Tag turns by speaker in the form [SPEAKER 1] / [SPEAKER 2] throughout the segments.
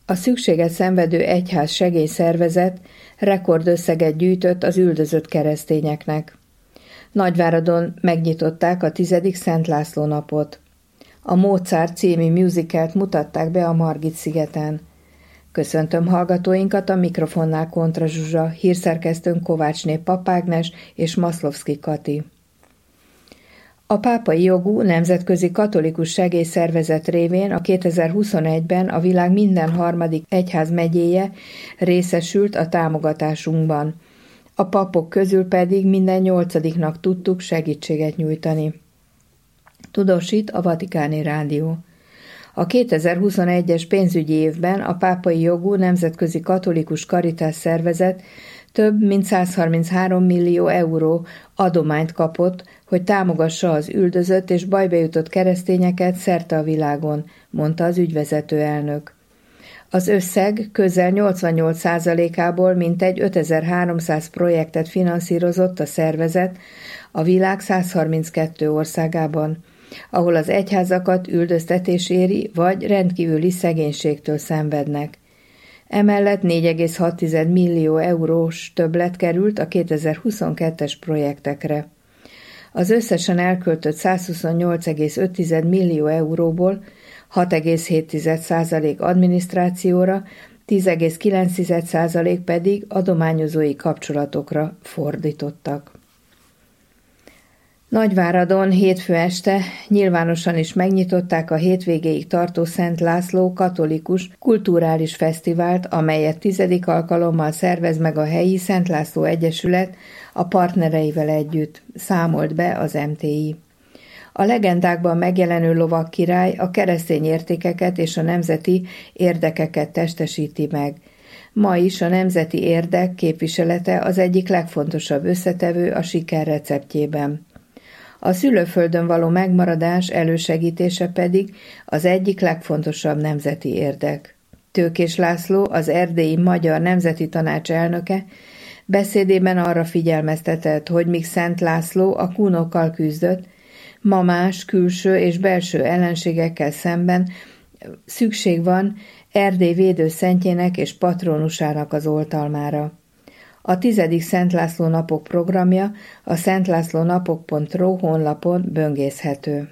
[SPEAKER 1] A szükséget szenvedő egyház segélyszervezet rekordösszeget gyűjtött az üldözött keresztényeknek. Nagyváradon megnyitották a 10. Szent László napot. A Mozart című musicalt mutatták be a Margit-szigeten. Köszöntöm hallgatóinkat, a mikrofonnál Kontra Zsuzsa, hírszerkesztőnk Kovácsné Papágnes és Maszlovszki Kati. A pápai jogú nemzetközi katolikus segélyszervezet révén a 2021-ben a világ minden harmadik egyházmegyéje részesült a támogatásunkban. A papok közül pedig minden 8-nak tudtuk segítséget nyújtani. Tudósít a Vatikáni Rádió. A 2021-es pénzügyi évben a pápai jogú nemzetközi katolikus Caritas szervezet több mint 133 millió euró adományt kapott, hogy támogassa az üldözött és bajba jutott keresztényeket szerte a világon, mondta az ügyvezető elnök. Az összeg közel 88%-ából mintegy 5300 projektet finanszírozott a szervezet a világ 132 országában, ahol az egyházakat üldöztetés éri vagy rendkívüli szegénységtől szenvednek. Emellett 4,6 millió eurós többlet került a 2022-es projektekre. Az összesen elköltött 128,5 millió euróból 6,7% adminisztrációra, 10,9% pedig adományozói kapcsolatokra fordítottak. Nagyváradon hétfő este nyilvánosan is megnyitották a hétvégéig tartó Szent László katolikus kulturális fesztivált, amelyet 10. alkalommal szervez meg a helyi Szent László Egyesület a partnereivel együtt, számolt be az MTI. A legendákban megjelenő lovagkirály a keresztény értékeket és a nemzeti érdekeket testesíti meg. Ma is a nemzeti érdek képviselete az egyik legfontosabb összetevő a siker receptjében. A szülőföldön való megmaradás elősegítése pedig az egyik legfontosabb nemzeti érdek. Tőkés László, az Erdélyi Magyar Nemzeti Tanács elnöke beszédében arra figyelmeztetett, hogy míg Szent László a kúnokkal küzdött, ma más külső és belső ellenségekkel szemben szükség van Erdély védőszentjének és patronusának az oltalmára. A 10. Szent László napok programja a szentlászlónapok.ru honlapon böngészhető.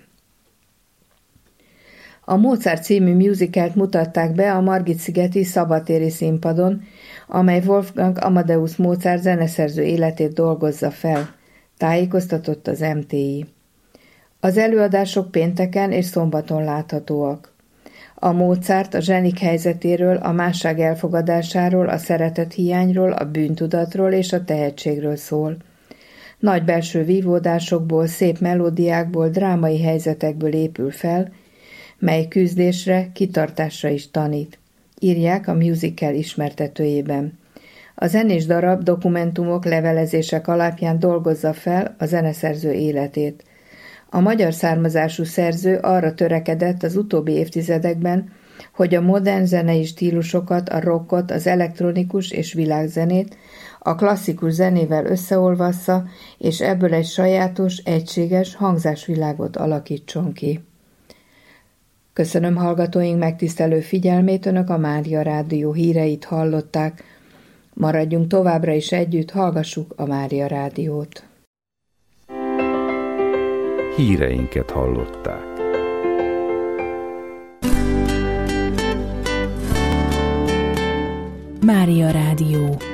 [SPEAKER 1] A Mozart című musicalt mutatták be a Margit-szigeti szabadtéri színpadon, amely Wolfgang Amadeus Mozart zeneszerző életét dolgozza fel, tájékoztatott az MTI. Az előadások pénteken és szombaton láthatóak. A Mozart a zsenik helyzetéről, a másság elfogadásáról, a szeretethiányról, a bűntudatról és a tehetségről szól. Nagy belső vívódásokból, szép melódiákból, drámai helyzetekből épül fel, mely küzdésre, kitartásra is tanít, írják a musical ismertetőjében. A zenés darab dokumentumok, levelezések alapján dolgozza fel a zeneszerző életét. A magyar származású szerző arra törekedett az utóbbi évtizedekben, hogy a modern zenei stílusokat, a rockot, az elektronikus és világzenét a klasszikus zenével összeolvassza, és ebből egy sajátos, egységes hangzásvilágot alakítson ki. Köszönöm hallgatóink megtisztelő figyelmét, Önök a Mária Rádió híreit hallották. Maradjunk továbbra is együtt, hallgassuk a Mária Rádiót.
[SPEAKER 2] Híreinket hallották.
[SPEAKER 3] Mária Rádió.